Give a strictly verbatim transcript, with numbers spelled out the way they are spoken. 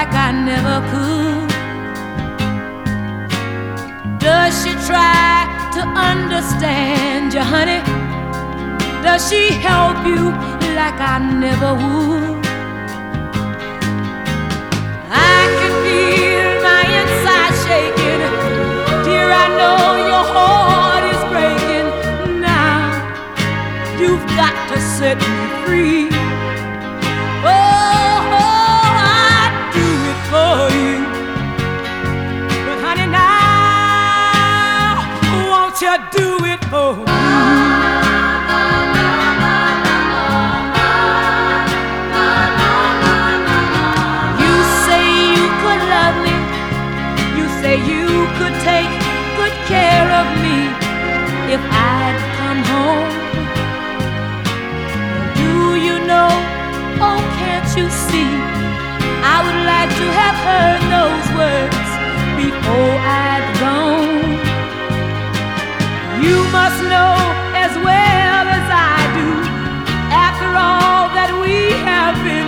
like I never could? Does she try to understand you, honey? Does she help you like I never would? I can feel my inside shaking. Dear, I know your heart is breaking. Now you've got to set me free. Oh, I'd do it for you. But honey, now won't you do it for me? You say you could love me. You say you could take good care of me if I'd come home. Do you know, oh can't you see, I would like to have heard those words before I'd gone. You must know as well as I do, after all that we have been